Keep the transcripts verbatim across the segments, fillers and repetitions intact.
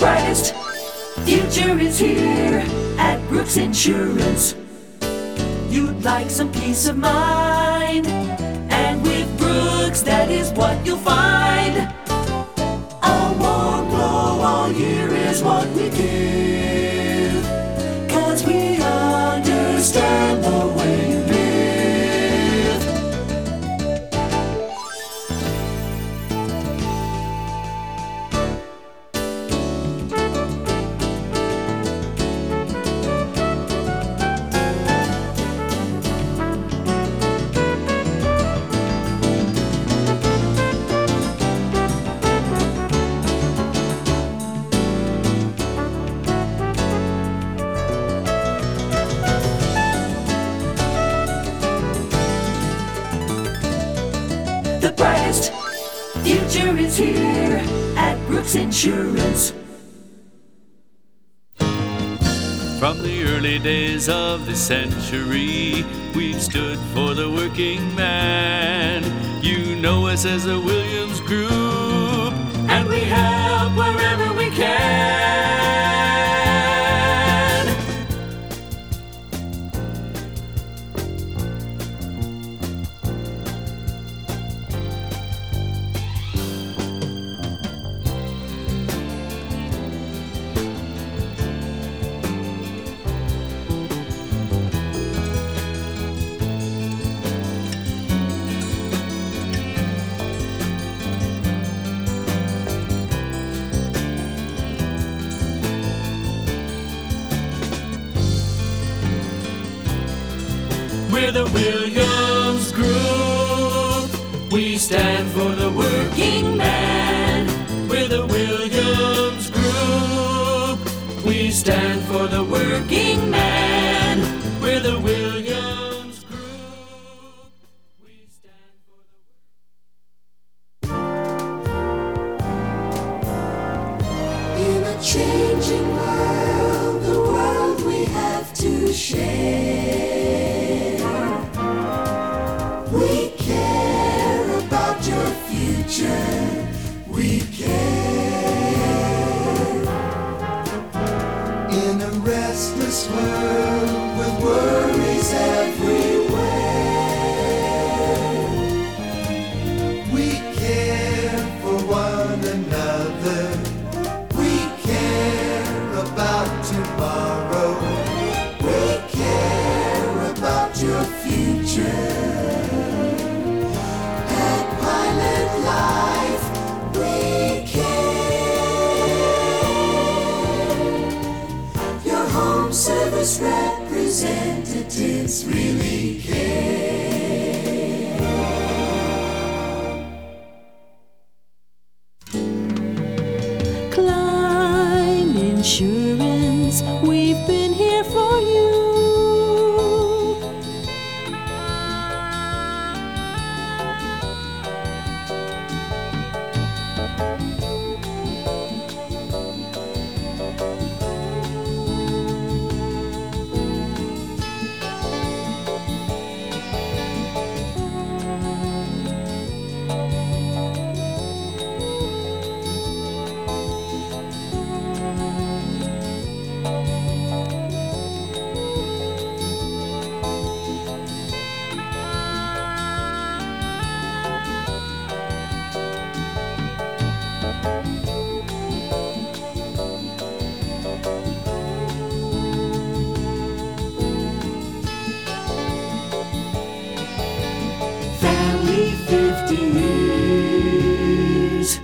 brightest future is here at Brooks Insurance. You'd like some peace of mind, and with Brooks, that is what you'll find. A warm glow all year is what we give, 'cause we understand the way you live. The brightest future is here at Brooks Insurance. From the early days of the century, we've stood for the working man. You know us as a Williams Group, and we help wherever we can. We're the Williams Group. We stand for the working man. We're the Williams Group. We stand for the working man. We're the Williams Group. We stand for the In a changing world, the world we have to share. We care about your future. We care. In a restless world with worries everywhere, we care for one another. We care about tomorrow. We care about your future. Service representatives really care. Climb Insurance, we've been here for you. fifty years.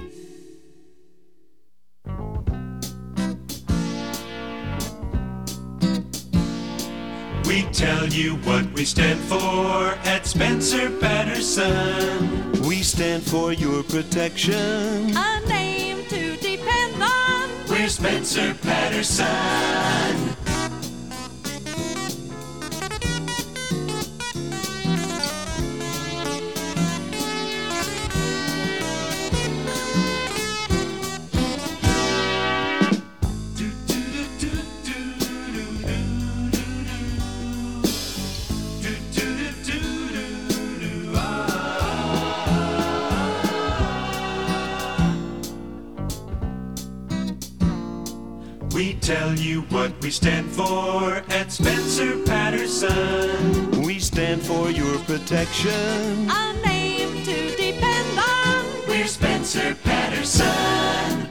We tell you what we stand for at Spencer Patterson. We stand for your protection. A name to depend on. We're Spencer Patterson. We tell you what we stand for at Spencer Patterson. We stand for your protection. A name to depend on. We're Spencer Patterson.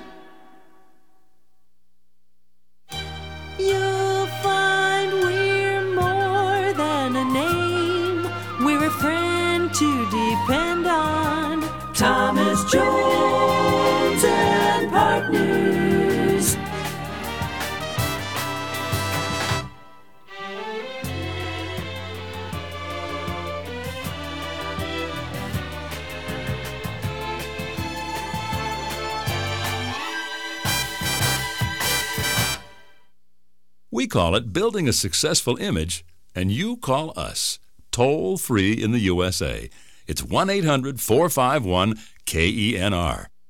You'll find we're more than a name. We're a friend to depend on. Thomas Jones and Partners. We call it building a successful image, and you call us. Toll free in the U S A. It's one eight hundred four five one K E N R.